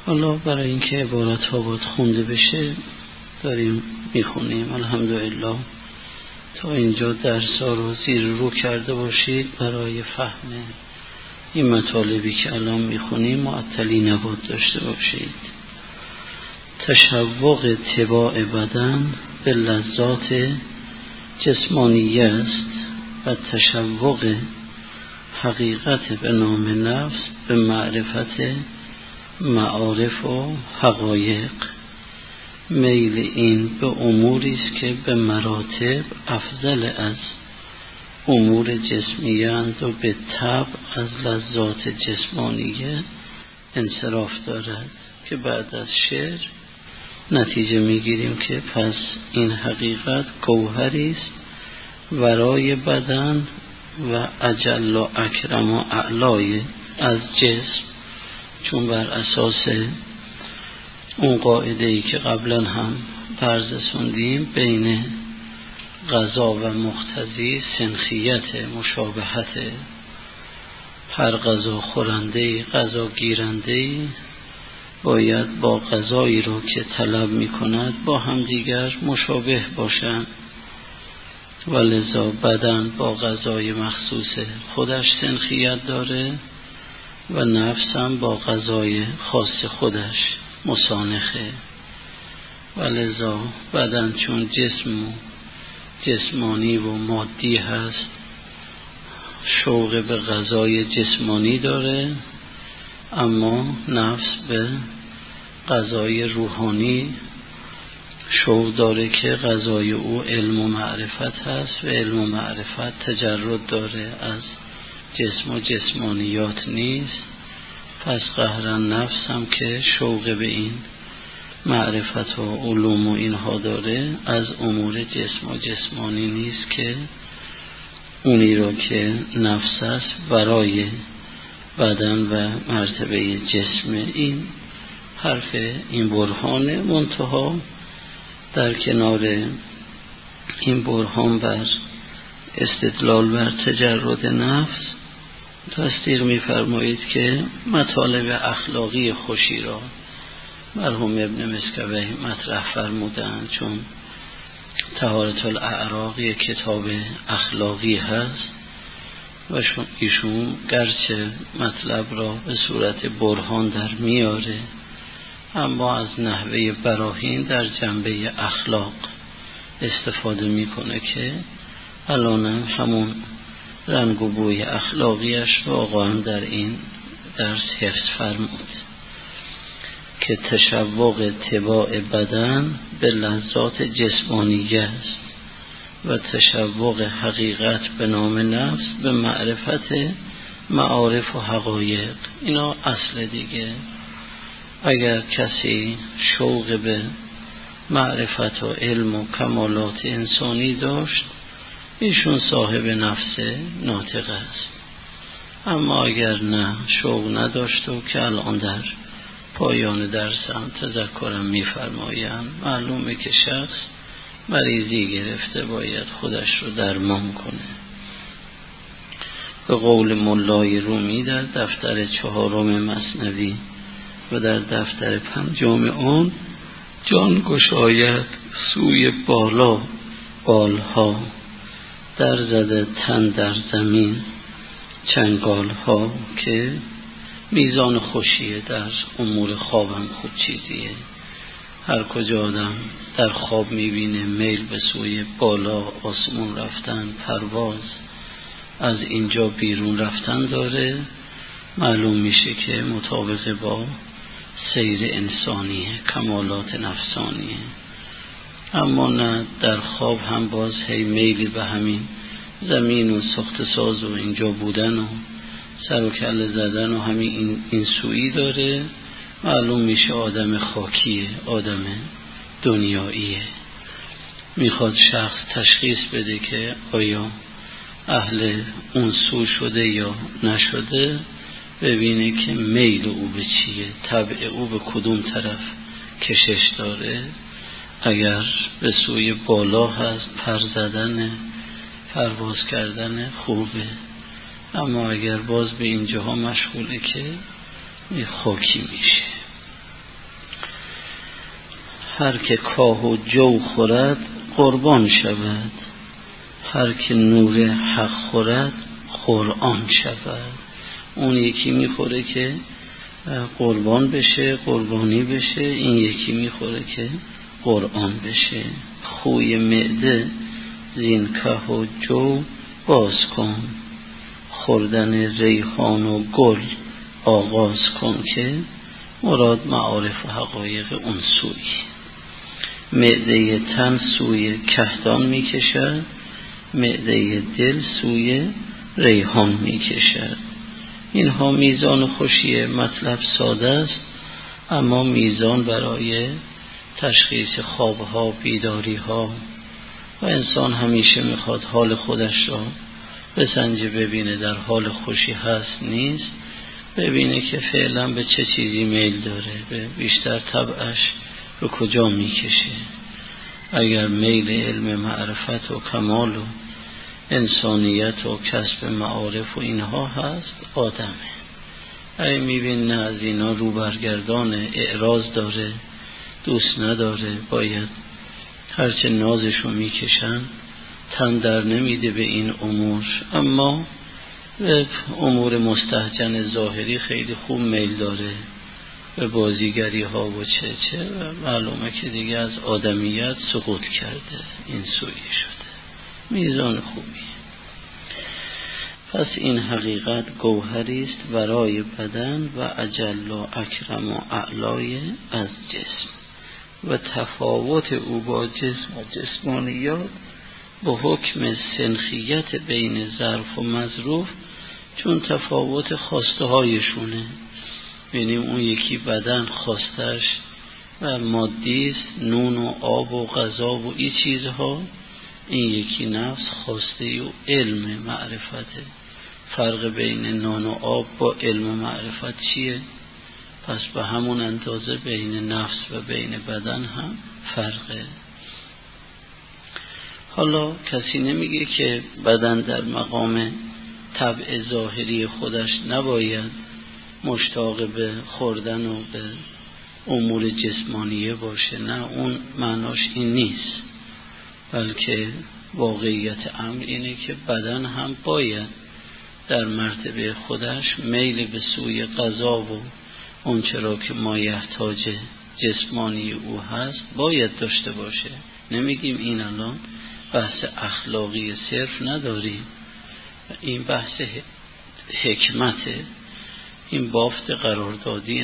حالا برای اینکه عبارت ها باید خونده بشه داریم میخونیم. الحمدلله تا اینجا درس ها رو زیر رو کرده باشید برای فهم این مطالبی که الان میخونیم معطلی نباید داشته باشید. تشوق طباع بدن به لذات جسمانیه است و تشوق حقیقت به نام نفس به معرفت معارف و حقایق. میل این به اموری است که به مراتب افضل از امور جسمیه اند و به طبع از لذات جسمانیه انصراف دارد، که بعد از شعر نتیجه میگیریم که پس این حقیقت گوهری است ورای بدن و اجل و اکرم و اعلای از جسم، چون بر اساس اون قاعده‌ای که قبلا هم بررسوندیم بین غذا و مقتضی سنخیت مشابهت، هر غذا خورنده‌ای غذا گیرنده‌ای باید با غذایی رو که طلب می‌کند با همدیگر مشابه باشند، و لذا بدن با غذای مخصوص خودش سنخیت داره و نفس هم با غذای خاص خودش مسانخه، و لذا بدن چون جسمانی و مادی هست شوق به غذای جسمانی داره، اما نفس به غذای روحانی شوق داره که غذای او علم و معرفت هست و علم و معرفت تجرد داره از جسم و جسمانیات نیست. پس قهرا نفس هم که شوق به این معرفت و علوم و اینها داره از امور جسم و جسمانی نیست، که اونی را که نفس است برای بدن و مرتبه جسم. این حرف این برهان منتها در کنار این برهان بر استدلال بر تجرد نفس تصدیق می‌فرمایید که مطالب اخلاقی خوشی را مرحوم ابن مسکوی مطرح فرمودند، چون طهارت الاعراق یک کتاب اخلاقی هست و ایشون گرچه مطلب را به صورت برهان در میاره اما از نحوه براهین در جنبه اخلاق استفاده میکنه که الان همون رنگ و بوی اخلاقیش واقعا در این درس حفظ فرمود که تشوق طباع بدن به لذات جسمانیه است و تشوق حقیقت به نام نفس به معرفت معارف و حقایق. اینا اصل دیگه. اگر کسی شوق به معرفت و علم و کمالات انسانی داشت ایشون صاحب نفس ناطق است، اما اگر نه شوق نداشت و که الان در پایان درسم تذکرم می‌فرمایند معلومه که شخص مریضی گرفته باید خودش رو درمان کنه. به قول ملای رومی در دفتر 4 مثنوی و در دفتر 5 آن جان گشاید سوی بالا بالها، در زده تن در زمین چنگال ها، که میزان خوشیه در امور خوابم خود چیزیه. هر کجا آدم در خواب میبینه میل به سوی بالا آسمون رفتن، پرواز، از اینجا بیرون رفتن داره، معلوم میشه که مطابق با سیر انسانیه، کمالات نفسانیه. اما نه، در خواب هم باز هی میلی به همین زمین و ساخت ساز و اینجا بودن و سر و کله زدن و همین این سویی داره. معلوم میشه آدم خاکیه، آدم دنیاییه. میخواد شخص تشخیص بده که آیا اهل اون سو شده یا نشده، ببینه که میل او به چیه، طبع او به کدوم طرف کشش داره. اگر به سوی بالا هست، پر زدن، پرواز کردن خوبه، اما اگر باز به اینجاها مشغوله که خاکی میشه. هر که کاه و جو خورد قربان شود، هر که نور حق خورد قرآن شود. اون یکی میخوره که قربان بشه، قربانی بشه، این یکی میخوره که قرآن بشه. خوی معده زین که و جو باز کن، خوردن ریحان و گل آغاز کن که مراد معارف و حقایق اون سوی. معده تن سوی کهدان میکشد، معده دل سوی ریحان میکشد. اینها میزان خوشی مطلب ساده است، اما میزان برای تشخیص خوابها، بیداریها و انسان همیشه میخواد حال خودش را بسنجه، ببینه در حال خوشی هست نیست، ببینه که فعلا به چه چیزی میل داره، به بیشتر طبعش رو کجا میکشه. اگر میل علم معرفت و کمال و انسانیت و کسب معارف و اینها هست آدمه. اگه میبین نه از اینا رو برگردان، اعراض داره، دوست نداره، باید هرچه نازشو میکشن تن در نمیده به این امور، اما به امور مستهجن ظاهری خیلی خوب میل داره، به بازیگری ها و چه معلومه که دیگه از آدمیت سقوط کرده، این سویی شده. میزان خوبی. پس این حقیقت گوهری است ورای بدن و اجل و اکرم و اعلای از جسم و تفاوت او با جسم و جسمانیات با حکم سنخیت بین ظرف و مظروف، چون تفاوت خواسته هایشونه. ببینیم اون یکی بدن خواستش و مادی است، نون و آب و غذا و این چیزها، این یکی نفس خواسته و علم معرفته. فرق بین نان و آب با علم و معرفت چیه؟ پس به همون اندازه بین نفس و بین بدن هم فرقه. حالا کسی نمیگه که بدن در مقام طبع ظاهری خودش نباید مشتاق به خوردن و به امور جسمانیه باشه، نه، اون معناش این نیست، بلکه واقعیت امر اینه که بدن هم باید در مرتبه خودش میل به سوی غذا و اون چرا که مایحتاج جسمانی او هست باید داشته باشه. نمیگیم این الان بحث اخلاقی صرف نداریم، این بحث حکمته، این بافت قراردادی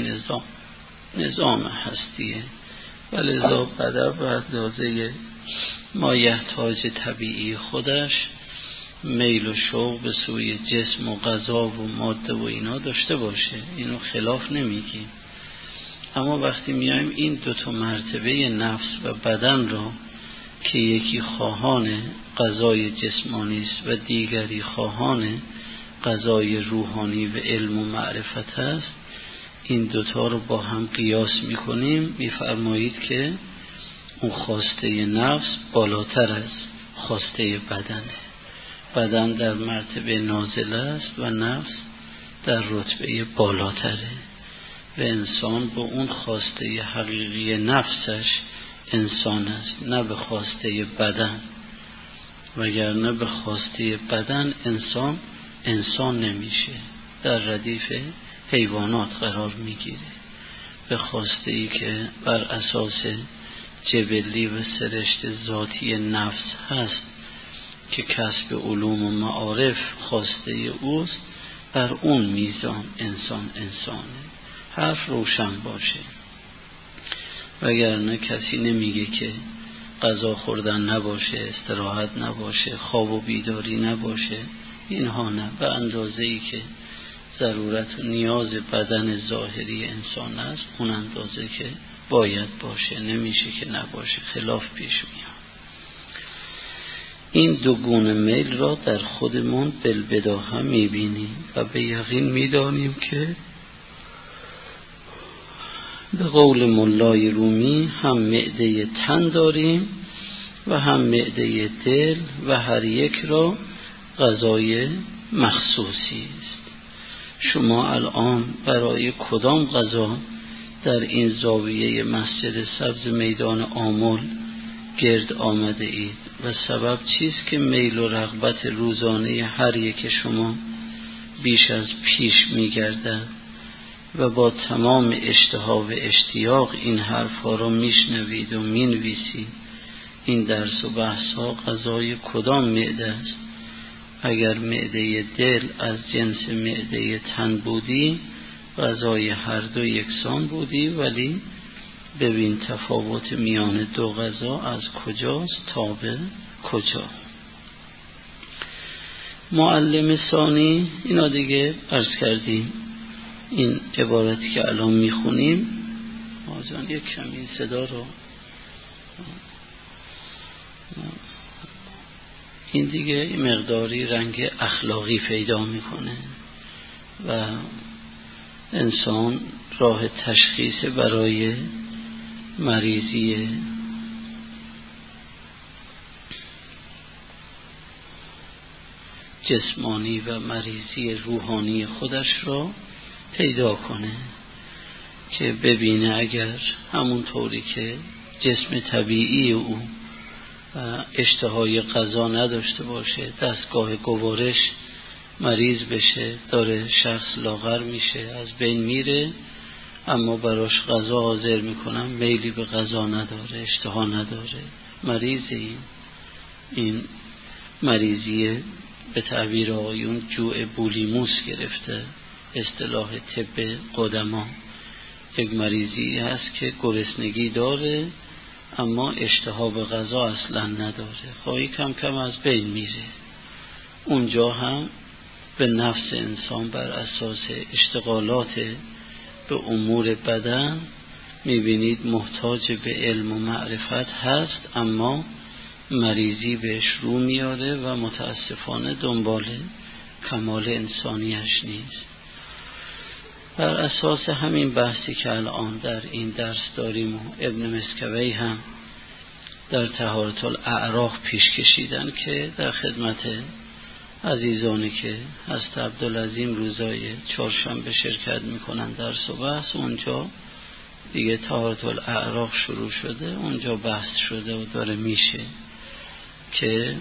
نظام هستیه. ولذا بدن به اندازه مایحتاج طبیعی خودش میل و شوق به سوی جسم و غذا و ماده و اینا داشته باشه، اینو خلاف نمیگیم. اما وقتی میایم این دوتا مرتبه نفس و بدن را که یکی خواهان غذای جسمانی است و دیگری خواهان غذای روحانی و علم و معرفت است، این دوتا رو با هم قیاس میکنیم، میفرمایید که اون خواسته نفس بالاتر از خواسته بدنه. بدن در مرتبه نازل است و نفس در رتبه بالاتره و انسان با اون خواسته حقیقی نفسش انسان است، نه به خواسته بدن. وگرنه به خواسته بدن انسان نمیشه، در ردیف حیوانات قرار میگیره. به خواسته ای که بر اساس جبلی و سرشت ذاتی نفس هست که کسب علوم و معارف خواسته اوست، بر اون میزان انسانه. حرف روشن باشه. وگرنه کسی نمیگه که غذا خوردن نباشه، استراحت نباشه، خواب و بیداری نباشه، اینها نه. به اندازه ای که ضرورت و نیاز بدن ظاهری انسان است اون اندازه که باید باشه، نمیشه که نباشه، خلاف پیش میاد. این دو گونه میل را در خودمون بالبداهه میبینیم و به یقین میدانیم که به قول ملای رومی هم معده تن داریم و هم معده دل و هر یک را غذای مخصوصی است. شما الان برای کدام غذا در این زاویه مسجد سبز میدان آمل گرد آمده اید و سبب چیست که میل و رغبت روزانه هر یک شما بیش از پیش می گردد و با تمام اشتها و اشتیاق این حرفها را می شنوید و می نویسید. این درس و بحث ها غذای کدام معده است؟ اگر معده دل از جنس معده تن بودی غذای هر دو یکسان بودی، ولی ببین تفاوت میان دو غذا از کجاست تا به کجا. معلم ثانی، اینا دیگه عرض کردیم. این عبارتی که الان میخونیم آجان یک کمی صدا رو، این دیگه مقداری رنگ اخلاقی پیدا میکنه و انسان راه تشخیص برای مریضی جسمانی و مریضی روحانی خودش را پیدا کنه که ببینه اگر همون طوری که جسم طبیعی او اشتهای غذا نداشته باشه، دستگاه گوارش مریض بشه، داره شخص لاغر میشه، از بین میره، اما براش غذا حاضر میکنن، میلی به غذا نداره، اشتها نداره، مریضه. این مریضیه به تعبیر آیون جوع بولیموس گرفته، اصطلاح طب قدما. یک مریضی هست که گرسنگی داره اما اشتها به غذا اصلا نداره، خواهی کم کم از بین میره. اونجا هم به نفس انسان بر اساس اشتغالات به امور بدن میبینید محتاج به علم و معرفت هست، اما مریضی بهش رو میاره و متاسفانه دنبال کمال انسانیش نیست. بر اساس همین بحثی که الان در این درس داریم و ابن مسکوی هم در طهارت الاعراق پیش کشیدن که در خدمت عزیزانی که هست عبدالعظیم روزای چهارشنبه شرکت میکنن در بحث، اونجا دیگه طهارت الاعراق شروع شده، اونجا بحث شده و داره میشه که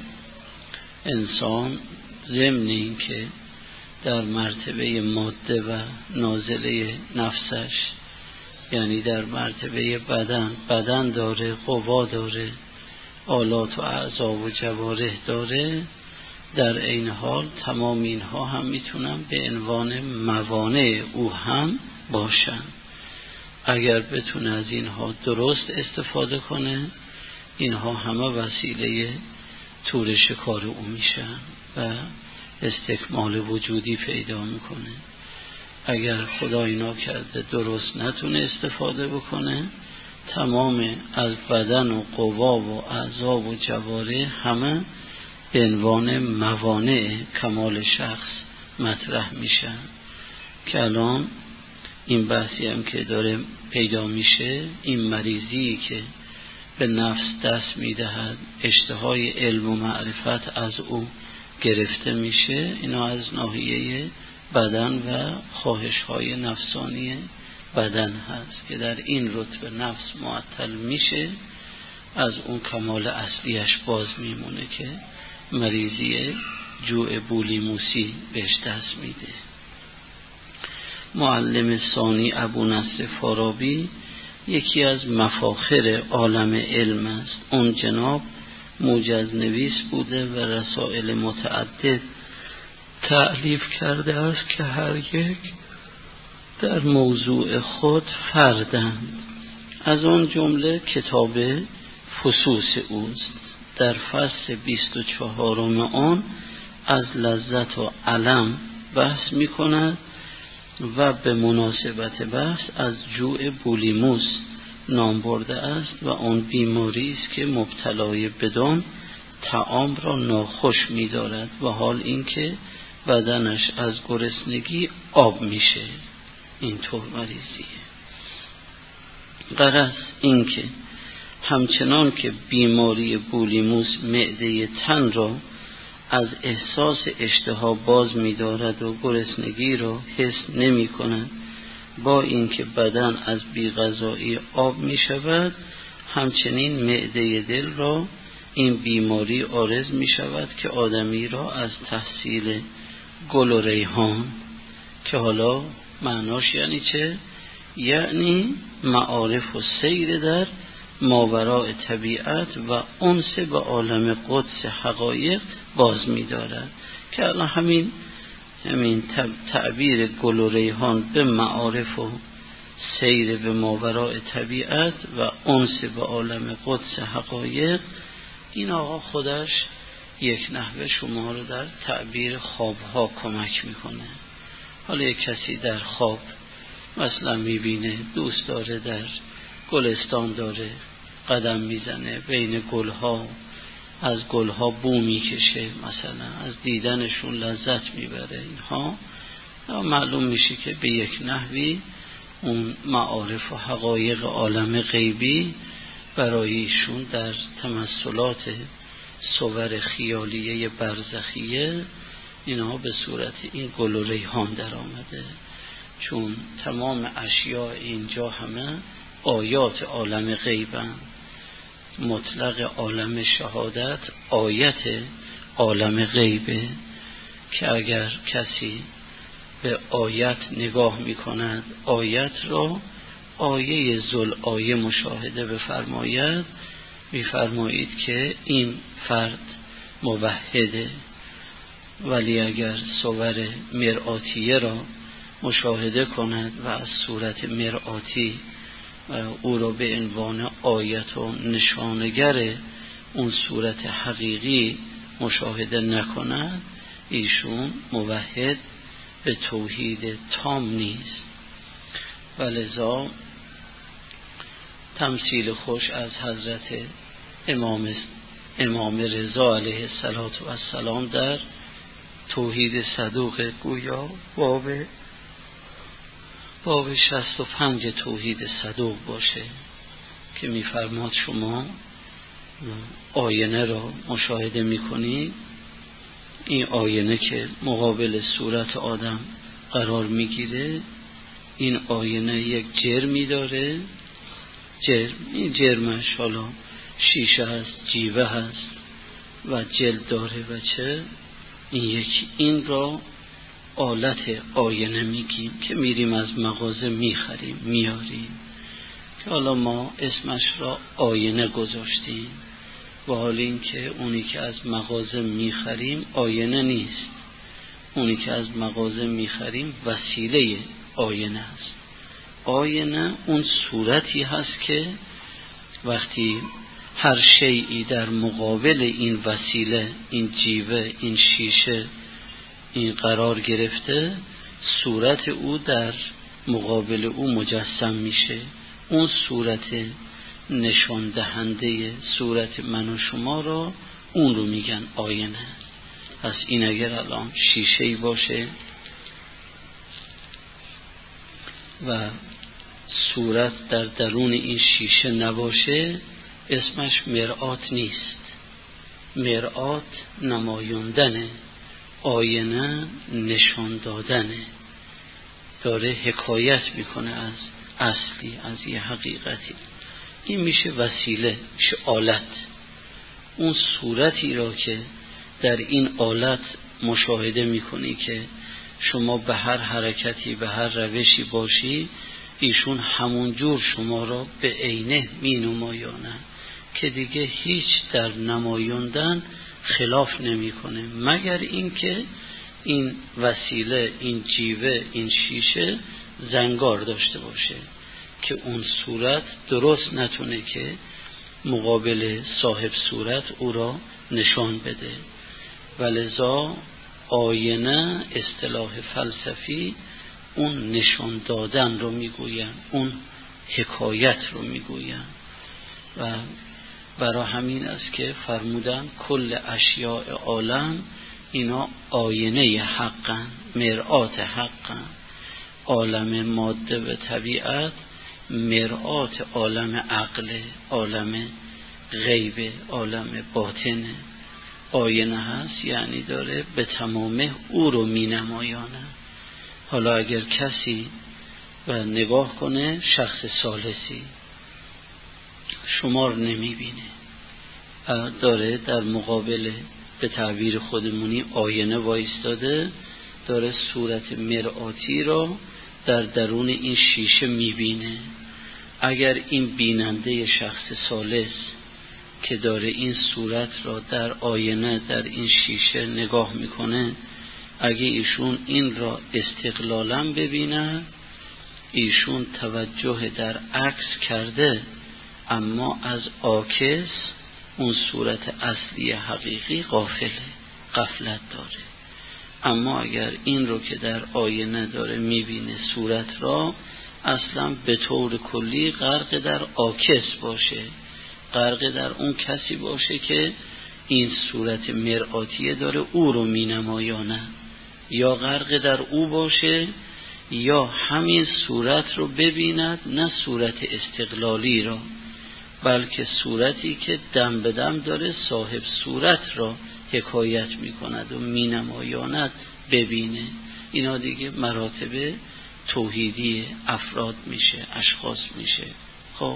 انسان ضمن این که در مرتبه ماده و نازله نفسش، یعنی در مرتبه بدن داره، قوا داره، آلات و اعضا و جوارح داره، در این حال تمام اینها هم میتونن به عنوان موانع او هم باشن. اگر بتونه از اینها درست استفاده کنه، اینها همه وسیله تور شکار او میشن و استکمال وجودی پیدا میکنه. اگر خدا اینا کرده درست نتونه استفاده بکنه، تمام از بدن و قوا و اعضا و جوارح همه به عنوان موانع کمال شخص مطرح میشن. که الان این بحثی هم که داره پیدا میشه، این مریضی که به نفس دست میدهد، اشتهای علم و معرفت از او گرفته میشه، اینا از ناحیه بدن و خواهش‌های نفسانی بدن هست که در این رتبه نفس معطل میشه، از اون کمال اصلیش باز میمونه که مریضی جوع بولیموسی بهش دست میده. معلم ثانی ابو نصر فارابی یکی از مفاخر عالم علم است. اون جناب موجز نویس بوده و رسائل متعدد تألیف کرده است که هر یک در موضوع خود فردند. از آن جمله کتاب فصوص اوست. در فصل 24 آن از لذت و الم بحث می کند و به مناسبت بحث از جوع بولیموس نام برده است و آن بیماری است که مبتلای بدان طعام را ناخوش می دارد و حال اینکه بدنش از گرسنگی آب میشه. اینطور مریضیه. غرض اینکه همچنان که بیماری بولیموس معده تن را از احساس اشتها باز می دارد و گرسنگی را حس نمی کند با اینکه بدن از بی‌غذایی آب می شود، همچنین معده دل را این بیماری عارض می شود که آدمی را از تحصیل گل و ریحان، که حالا معناش یعنی چه؟ یعنی معارف و سیر در ماوراء طبیعت و انس به عالم قدس حقایق باز می دارد، که الان همین تعبیر گل و ریحان به معارف و سیر به ماوراء طبیعت و انس به عالم قدس حقایق، این آقا خودش یک نحوه شما رو در تعبیر خوابها کمک میکنه. حالا یک کسی در خواب مثلا میبینه دوست داره در گلستان داره قدم میزنه، بین گلها، از گلها بو میکشه، مثلا از دیدنشون لذت میبره، اینها معلوم میشه که به یک نحوی اون معارف و حقایق عالم غیبی برای ایشون در تمثلات صور خیالیه برزخیه اینها به صورت این گل و ریحان در آمده، چون تمام اشیاء اینجا همه آیات عالم غیبن. مطلق عالم شهادت آیت عالم غیبه، که اگر کسی به آیت نگاه می کند، آیت را آیه ذل آیه مشاهده بفرماید، می فرمایید که این فرد موحده. ولی اگر صور مرآتیه را مشاهده کند و از صورت مرآتی او را به عنوان آیت و نشانگر اون صورت حقیقی مشاهده نکند، ایشون موحد به توحید تام نیست. ولذا تمثیل خوش از حضرت امام رضا علیه السلام در توحید صدوق گویا باب 65 توحید صدوق باشه، که میفرماد شما آینه را مشاهده میکنید، این آینه که مقابل صورت آدم قرار میگیره، این آینه یک جرمی داره، این جرمش حالا شیشه هست، جیوه هست و جلد داره و چه این را آلت آینه میگیم که میریم از مغازه میخریم میاریم، که حالا ما اسمش را آینه گذاشتیم، و حالا این که اونی که از مغازه میخریم آینه نیست، اونی که از مغازه میخریم وسیله آینه است. آینه اون صورتی هست که وقتی هر شیئی در مقابل این وسیله، این جیوه، این شیشه این قرار گرفته، صورت او در مقابل او مجسم میشه، اون صورت نشان دهنده صورت من و شما را اون رو میگن آینه. پس این اگر الان شیشه‌ای باشه و صورت در درون این شیشه نباشه، اسمش مرآت نیست. مرآت نمایاندنه، آینه نشان دادنه، داره حکایت میکنه از اصلی، از یه حقیقتی. این میشه وسیله، میشه آلت. اون صورتی را که در این آلت مشاهده میکنی که شما به هر حرکتی، به هر روشی باشی، ایشون همون جور شما را به عینه می نمایانه، که دیگه هیچ در نمایاندن خلاف نمیکنه، مگر اینکه این وسیله، این جیوه، این شیشه زنگار داشته باشه که اون صورت درست نتونه که مقابل صاحب صورت او را نشان بده. ولذا آینه اصطلاح فلسفی اون نشان دادن رو میگوین، اون حکایت رو میگوین، و برای همین است که فرمودن کل اشیاء عالم اینا آینه حقن، مرآت حقن. عالم ماده و طبیعت مرآت عالم عقل، عالم غیب، عالم باطنه. آینه هست یعنی داره به تمامه او رو می نمایانه. حالا اگر کسی و نگاه کنه شخص ثالثی شما رو نمیبینه، داره در مقابل به تعبیر خودمونی آینه وایستاده، داره صورت مرآتی را در درون این شیشه میبینه. اگر این بیننده شخص ثالث که داره این صورت را در آینه در این شیشه نگاه میکنه، اگه ایشون این را استقلالا ببینه، ایشون توجه در عکس کرده، اما از عاکس اون صورت اصلی حقیقی غفلت داره. اما اگر این رو که در آینه داره میبینه صورت را، اصلا به طور کلی غرق در عاکس باشه، غرق در اون کسی باشه که این صورت مرآتیه داره او رو مینمایانه، یا غرق در او باشه یا همین صورت رو ببیند، نه صورت استقلالی را، بلکه صورتی که دم به دم داره صاحب صورت را حکایت میکند و مینمایاند ببینه. اینا دیگه مراتب توحیدی افراد میشه، اشخاص میشه. خب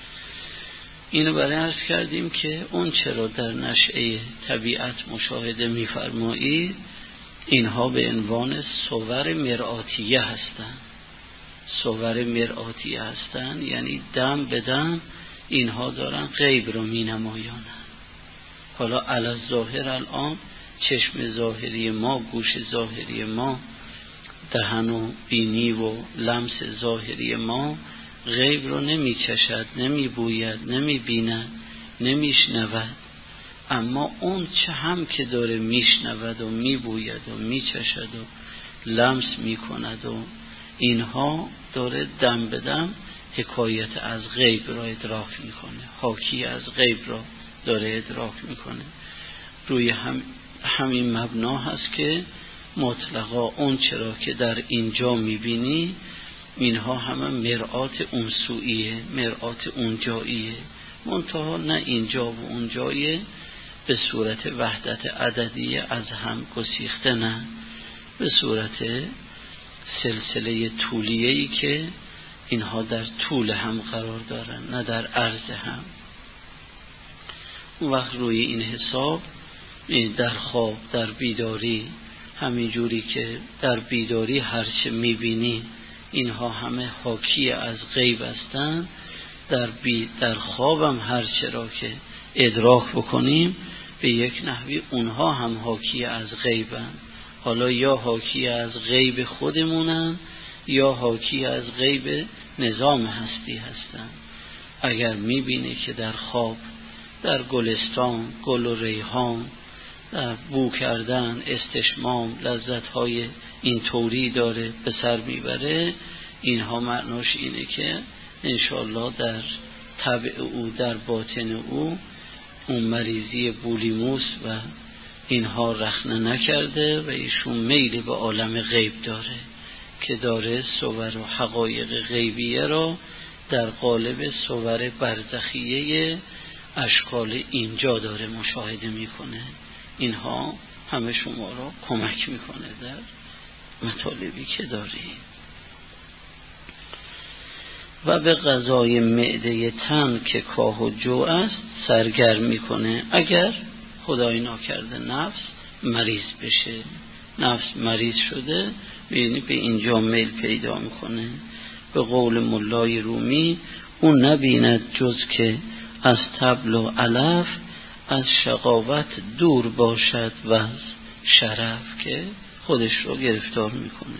اینو برای عرض کردیم که اون چرا در نشأه طبیعت مشاهده میفرمایید، اینها به عنوان صور مرآتیه هستند. صور مرآتیه هستند یعنی دم به دم اینها دارن غیب رو می نمایانن. حالا علی ظاهر الان چشم ظاهری ما، گوش ظاهری ما، دهن و بینی و لمس ظاهری ما غیب رو نمی چشد، نمی بوید، نمی بیند، نمی شنود. اما اون چه هم که داره می شنود و می بوید و می چشد و لمس می کند و اینها داره دم به دم حکایت از غیب را ادراک میکنه، حاکی از غیب را داره ادراک میکنه. روی همین مبنا هست که مطلقا اون چرا که در اینجا میبینی اینها همه مرآت اون سویه، مرآت اون جاییه، منتها نه اینجا و اون جاییه به صورت وحدت عددیه از هم گسیخته، نه به صورت سلسله طولیه‌ای که اینها در طول هم قرار دارن، نه در عرض هم. اون وقت روی این حساب در خواب، در بیداری، همین جوری که در بیداری هرچه میبینی اینها همه حاکی از غیب هستند، در خوابم هرچه را که ادراک بکنیم به یک نحوی اونها هم حاکی از غیبند. حالا یا حاکی از غیب خودمونن یا حاکی از غیب نظام هستی هستند. اگر میبینی که در خواب در گلستان گل و ریحان در بو کردن استشمام لذت‌های این طوری داره به سر میبره، اینها معناش اینه که انشالله در طبع او، در باطن او اون مریضی بولیموس و اینها رخنه نکرده و ایشون میل به عالم غیب داره که داره صور و حقایق غیبیه را در قالب صور برزخیه اشکال اینجا داره مشاهده میکنه. اینها همه شما را کمک میکنه در مطالبی که داری. و به غذای معده تن که کاه و جو است سرگرم میکنه. اگر خدای ناکرده نفس مریض بشه، نفس مریض شده، ببینی به اینجا میل پیدا میکنه. به قول ملای رومی اون نبیند جز که از طبل و علف، از شقاوت دور باشد و از شرف، که خودش رو گرفتار میکنه.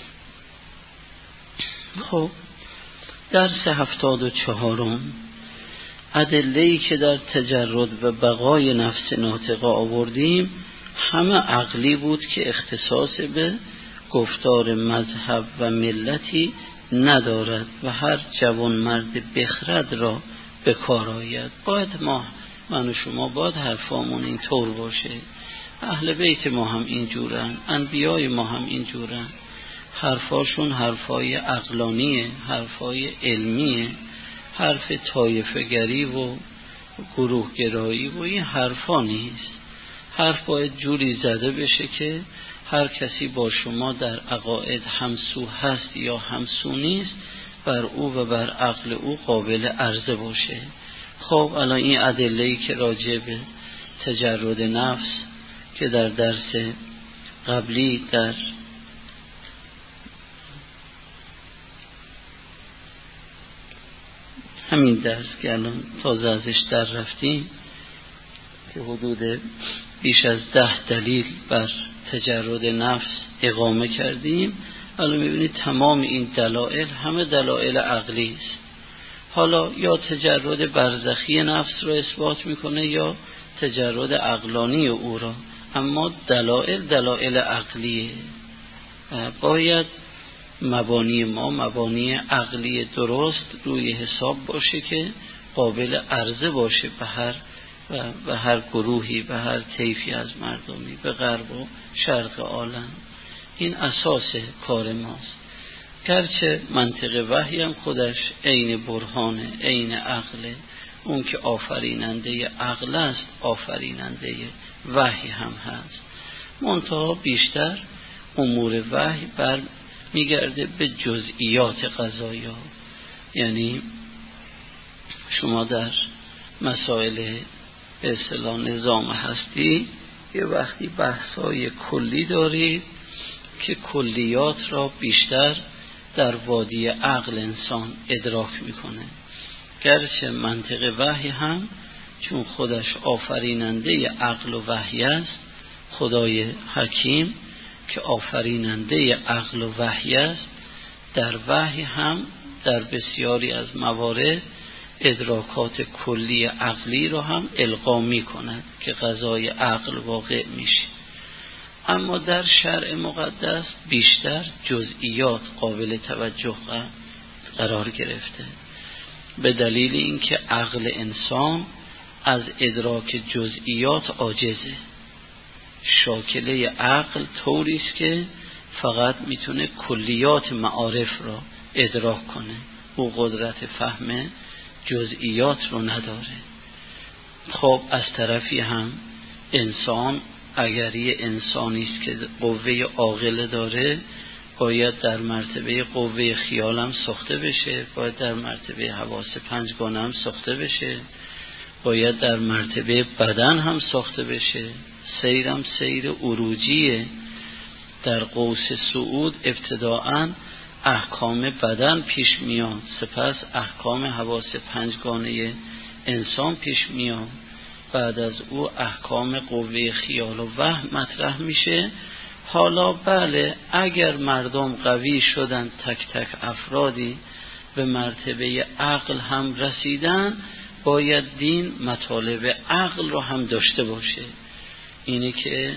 خب درس 74 ادله‌ای که در تجرد و بقای نفس ناطقه آوردیم همه عقلی بود که اختصاص به گفتار مذهب و ملتی ندارد و هر جوان مرد بخرد را به کار آید. باید من و شما باید حرفامون این طور باشه. اهل بیت ما هم اینجورن، انبیای ما هم اینجورن، حرفاشون حرفای عقلانیه، حرفای علمیه، حرف طایفه گری و گروه گرایی و این حرفا نیست. حرف باید جوری زده بشه که هر کسی با شما در عقاید همسو هست یا همسو نیست، بر او و بر عقل او قابل عرضه باشه. خب الان این ادله‌ای که راجع به تجرد نفس که در درس قبلی در همین درس که الان تازه ازش در رفتیم که حدود بیش از 10 دلیل بر تجرد نفس اقامه کردیم، الان میبینید تمام این دلایل همه دلایل عقلی است. حالا یا تجرد برزخی نفس رو اثبات میکنه یا تجرد عقلانی او را، اما دلایل عقلیه. باید مبانی ما مبانی عقلی درست روی حساب باشه که قابل عرضه باشه به هر گروهی، به هر طیفی از مردمی، به غرب و شرق عالم. این اساس کار ماست. گرچه منطق وحی هم خودش عین برهانه، عین عقله، اون که آفریننده عقل است آفریننده وحی هم هست، منتها بیشتر امور وحی بر میگرده به جزئیات قضایا. یعنی شما در مسائل به اصطلاح نظام هستی یه وقتی بحثای کلی دارید که کلیات را بیشتر در وادی عقل انسان ادراک میکنه. گرچه منطق وحی هم چون خودش آفریننده عقل و وحی است، خدای حکیم که آفریننده عقل و وحی است، در وحی هم در بسیاری از موارد ادراکات کلی عقلی را هم القا می کند که قضای عقل واقع میشه. اما در شرع مقدس بیشتر جزئیات قابل توجه قرار گرفته، به دلیل اینکه عقل انسان از ادراک جزئیات عاجزه. شاکله عقل طوری است که فقط میتونه کلیات معارف را ادراک کنه، او قدرت فهم جزئیات رو نداره. خب از طرفی هم انسان اگر یه انسانی است که قوه عاقله داره، باید در مرتبه قوه خیال هم ساخته بشه، باید در مرتبه حواس 5 گانه هم ساخته بشه، باید در مرتبه بدن هم ساخته بشه. سیرم سیر عروجیه. در قوس صعود ابتداعاً احکام بدن پیش میاد، سپس احکام حواس 5 گانه انسان پیش میاد، بعد از او احکام قوه خیال و وهم مطرح میشه. حالا بله، اگر مردم قوی شدن، تک تک افرادی به مرتبه عقل هم رسیدن، باید دین مطالب عقل رو هم داشته باشه. اینه که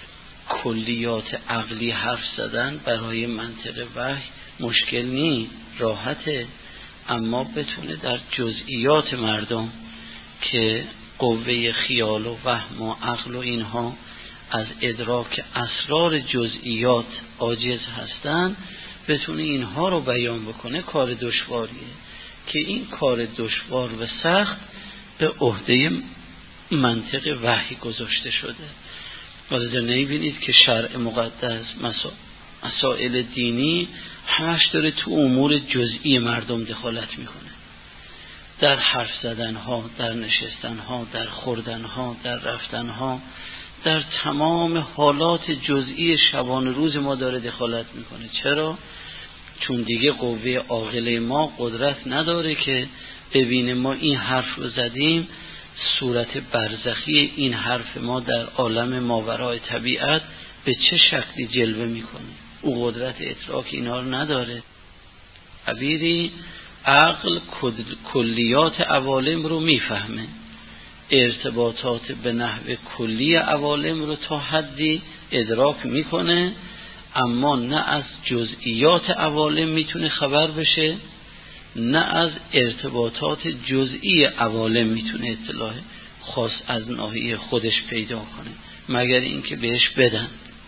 کلیات عقلی حرف زدن برای منطق وحی مشکل نی، راحته، اما بتونه در جزئیات مردم که قوه خیال و وهم و عقل و اینها از ادراک اسرار جزئیات عاجز هستن، بتونه اینها رو بیان بکنه. کار دشواریه که این کار دشوار و سخت به عهده منطق وحی گذاشته شده. ولی نمی‌بینید که شرع مقدس مسائل دینی همش داره تو امور جزئی مردم دخالت میکنه، در حرف زدنها، در نشستنها، در خوردنها، در رفتنها، در تمام حالات جزئی شبانه روز ما داره دخالت میکنه. چرا؟ چون دیگه قوه عاقله ما قدرت نداره که ببینه ما این حرف رو زدیم، صورت برزخی این حرف ما در عالم ماورای طبیعت به چه شکلی جلوه میکنه. او قدرت ادراک اینا رو نداره. عبیری عقل کلیات عوالم رو میفهمه، ارتباطات به نحو کلی عوالم رو تا حدی ادراک میکنه، اما نه از جزئیات عوالم میتونه خبر بشه، نه از ارتباطات جزئی عوالم میتونه اطلاع خاص از ناحیه خودش پیدا کنه، مگر اینکه بهش بدن.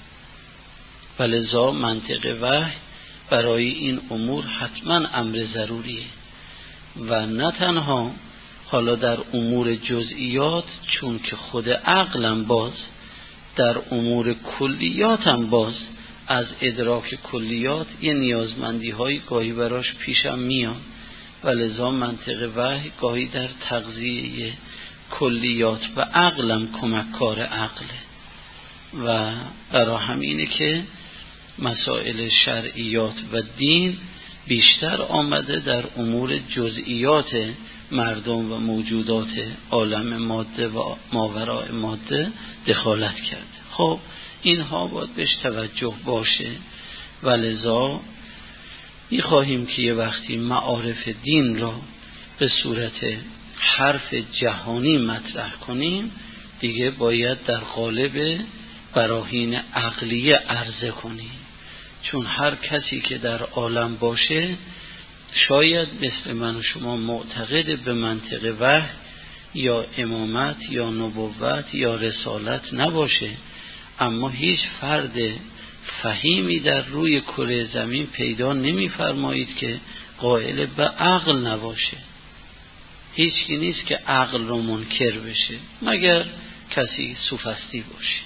ولذا منطق وحی برای این امور حتما امر ضروریه و نه تنها حالا در امور جزئیات، چون که خود عقلم باز در امور کلیات هم باز از ادراک کلیات یه نیازمندی های گاهی براش پیشم میاد و لذا منطق وحی گاهی در تغذیه کلیات و عقلم کمککار عقله و برای همینه که مسائل شرعیات و دین بیشتر آمده در امور جزئیات مردم و موجودات عالم ماده و ماوراء ماده دخالت کرده. خب اینها باید بهش توجه باشه و لذا می‌خواهیم که یه وقتی معارف دین را به صورت حرف جهانی مطرح کنیم دیگه باید در قالب براهین عقلیه عرضه کنیم، چون هر کسی که در عالم باشه شاید مثل من و شما معتقد به منطق وحی یا امامت یا نبوت یا رسالت نباشه، اما هیچ فرد فهیمی در روی کره زمین پیدا نمی‌فرمایید که قائل به عقل نباشه. هیچکی نیست که عقل رو منکر بشه مگر کسی سوفستی باشه،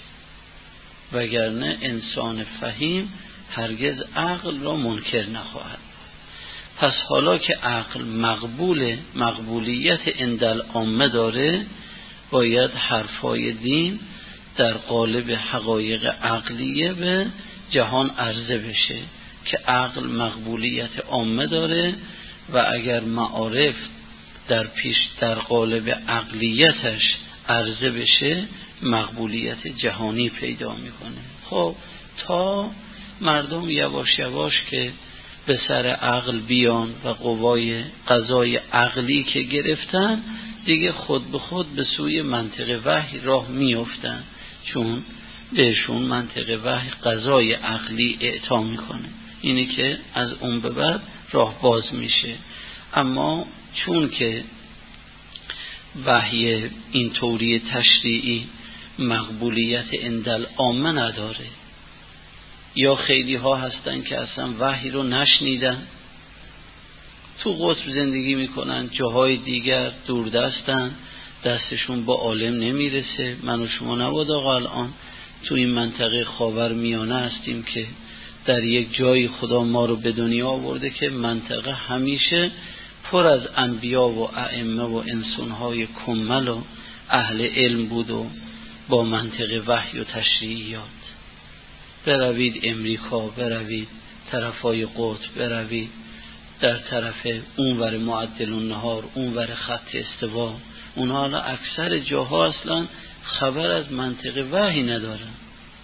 وگرنه انسان فهیم هرگز عقل را منکر نخواهد. پس حالا که عقل مقبولیت عند العامه داره، باید حرفای دین در قالب حقایق عقلیه به جهان عرضه بشه که عقل مقبولیت عامه داره و اگر معارف در قالب عقلیتش عرضه بشه مقبولیت جهانی پیدا میکنه. خب تا مردم یواش یواش که به سر عقل بیان و قوای قضای عقلی که گرفتن دیگه خود به خود به سوی منطق وحی راه میافتن، چون بهشون منطق وحی قضای عقلی اعطا میکنه، اینی که از اون به بعد راه باز میشه. اما چون که وحی این طوری تشریعی مقبولیت عند العامه نداره، یا خیلی ها هستن که اصلا وحی رو نشنیدن، تو قطب زندگی میکنن، جاهای دیگر دوردستن، دستشون با عالم نمیرسه. من و شما نبود آقا الان تو این منطقه خاورمیانه هستیم که در یک جایی خدا ما رو به دنیا آورده که منطقه همیشه پر از انبیا و ائمه و انسانهای کمل و اهل علم بود و با منطق وحی و تشریعیات. بروید امریکا، بروید طرفای قطب، بروید در طرف اونور معدل النهار، اونور خط استوا، اونها حالا اکثر جاها اصلا خبر از منطق وحی ندارن.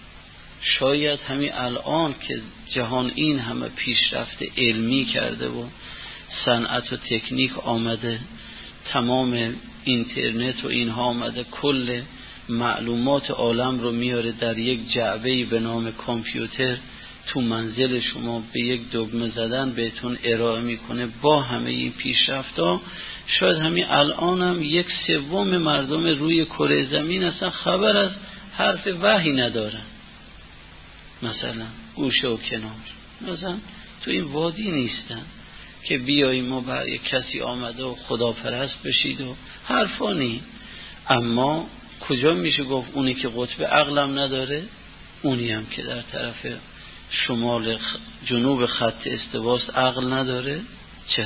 شاید همین الان که جهان این همه پیشرفت علمی کرده و صنعت و تکنیک آمده، تمام اینترنت و اینها آمده، کل معلومات عالم رو میاره در یک جعبه‌ای به نام کامپیوتر تو منزل شما، به یک دکمه زدن بهتون ارائه میکنه. با همه این پیشرفت‌ها شاید همین الان هم 1/3 مردم روی کره زمین اصلا خبر از حرف وحی ندارن. مثلا گوشه و کنار، مثلا تو این وادی نیستن که بیاییم ما بر یک کسی آمده و خداپرست بشید و حرفانی. اما کجا میشه گفت اونی که قطب عقلم نداره، اونی هم که در طرف شمال جنوب خط استواست عقل نداره؟ چرا؟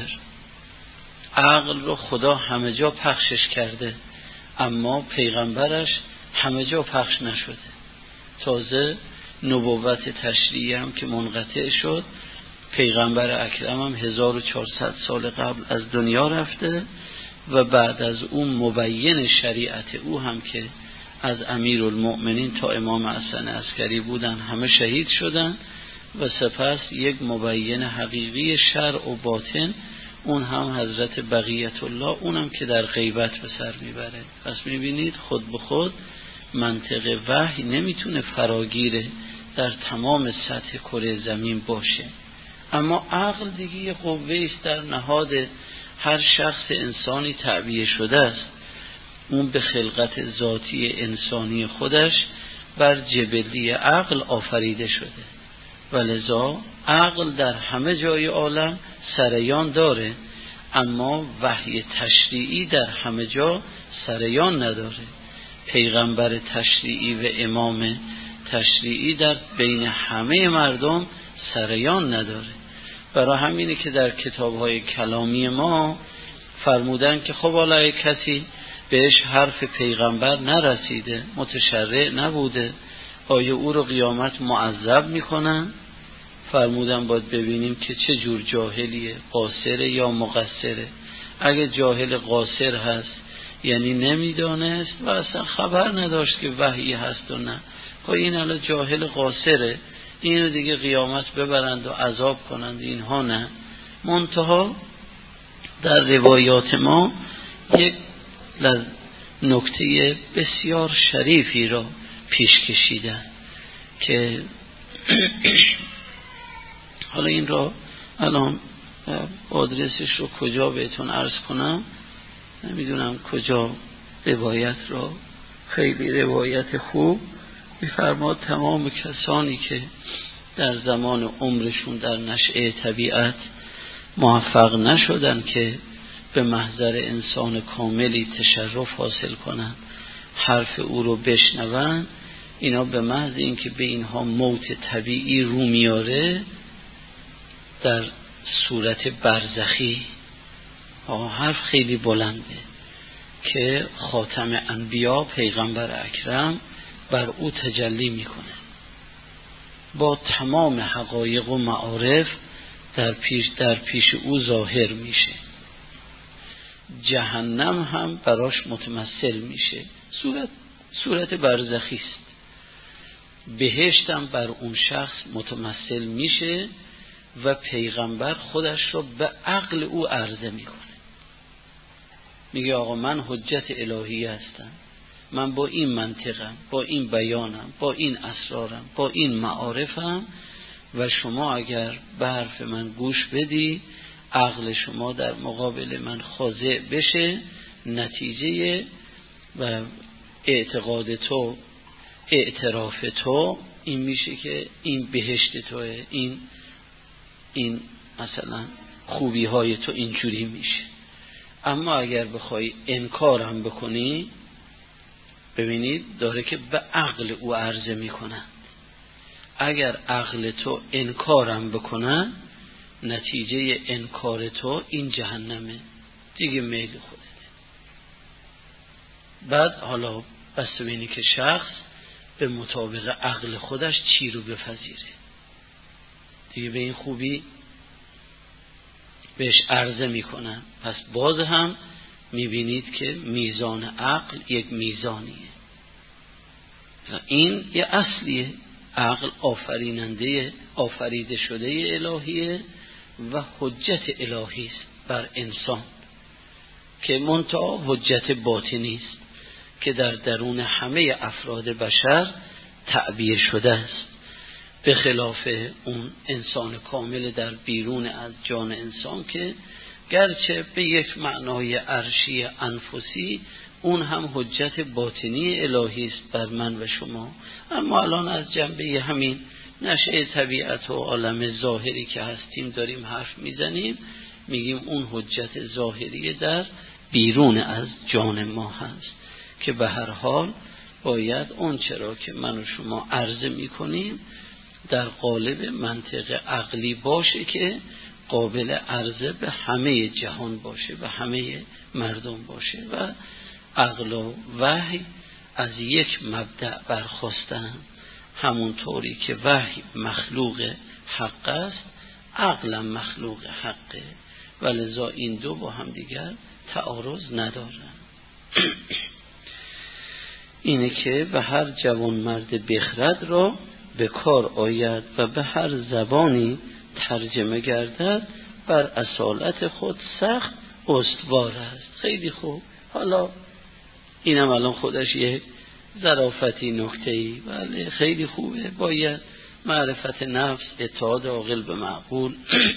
عقل رو خدا همه جا پخشش کرده، اما پیغمبرش همه جا پخش نشده. تازه نبوت تشریعی هم که منقطع شد، پیغمبر اکرم هم 1400 سال قبل از دنیا رفته و بعد از اون مبین شریعت او هم که از امیرالمؤمنین تا امام حسن عسکری بودن همه شهید شدن و سپس یک مبین حقیقی شرع و باطن، اون هم حضرت بقیت الله، اونم که در غیبت به سر میبره. پس میبینید خود به خود منطق وحی نمیتونه فراگیر در تمام سطح کره زمین باشه، اما عقل دیگه یه قوه است در نهاد هر شخص انسانی تعبیه شده است. اون به خلقت ذاتی انسانی خودش بر جبلی عقل آفریده شده و لذا عقل در همه جای عالم سریان داره، اما وحی تشریعی در همه جا سریان نداره. پیغمبر تشریعی و امام تشریعی در بین همه مردم سریان نداره. برای همینه که در کتاب‌های کلامی ما فرمودن که خب حالا کسی بهش حرف پیغمبر نرسیده، متشرع نبوده، آیا او رو قیامت معذب میکنن؟ فرمودن باید ببینیم که چه جور جاهلیه، قاصره یا مقصره. اگه جاهل قاصر هست یعنی نمیدانست و اصلا خبر نداشت که وحی هست و نه، خب این الان جاهل قاصره، اینو دیگه قیامت ببرند و عذاب کنند، اینها نه. منتها در روایات ما یک نکته بسیار شریفی را پیش کشیدن که حالا این را الان آدرسش رو کجا بهتون عرض کنم نمیدونم کجا، روایت را خیلی روایت خوب می‌فرماد تمام کسانی که در زمان عمرشون در نشأه طبیعت موفق نشدن که به محضر انسان کاملی تشرف حاصل کنند، حرف او رو بشنون، اینا به محض اینکه به اینها موت طبیعی رو میاره در صورت برزخی، حرف خیلی بلنده که خاتم انبیا پیغمبر اکرم بر او تجلی میکنه، با تمام حقایق و معارف در پیش او ظاهر میشه، جهنم هم براش متمثل میشه، صورت برزخی است، بهشت هم بر اون شخص متمثل میشه و پیغمبر خودش رو به عقل او عرضه میکنه، میگه آقا من حجت الهی هستم، من با این منطقم، با این بیانم، با این اسرارم، با این معارفم و شما اگر به حرف من گوش بدی، عقل شما در مقابل من خاضع بشه، نتیجه و اعتقاد تو، اعتراف تو این میشه که این بهشت توه، این مثلا خوبی های تو اینجوری میشه. اما اگر بخوای انکارم بکنی، ببینید داره که به عقل او عرضه میکنه، اگر عقل تو انکارم بکنه، نتیجه انکار تو این جهنمه دیگه، میل خودته. بعد حالا بس بینی که شخص به مطابق عقل خودش چی رو بپذیره، دیگه به این خوبی بهش عرضه میکنن. پس باز هم میبینید که میزان عقل یک میزانیه و این یه اصلیه، عقل آفریده شده الهیه و حجت الهی است بر انسان که منتها حجت باطنی است که در درون همه افراد بشر تعبیر شده است، به خلاف اون انسان کامل در بیرون از جان انسان که گرچه به یک معنای عرشی انفسی اون هم حجت باطنی الهی است بر من و شما، اما الان از جنبه همین نشأه طبیعت و عالم ظاهری که هستیم داریم حرف میزنیم، میگیم اون حجت ظاهری در بیرون از جان ما هست که به هر حال باید اون چرا که من و شما عرضه میکنیم در قالب منطق عقلی باشه که قابل عرضه به همه جهان باشه، به همه مردم باشه و عقل و وحی از یک مبدأ برخواستن، همون طوری که وحی مخلوق حق است، عقل مخلوق حقه و لذا این دو با هم دیگر تعارض ندارن. اینه که به هر جوان مرد بخرد را به کار آید و به هر زبانی ترجمه گردد، بر اصالت خود سخت استوار است. خیلی خوب، حالا اینم الان خودش یک ظرافتی نکته‌ای، ولی خیلی خوبه. باید معرفت نفس، اتحاد عاقل به معقول،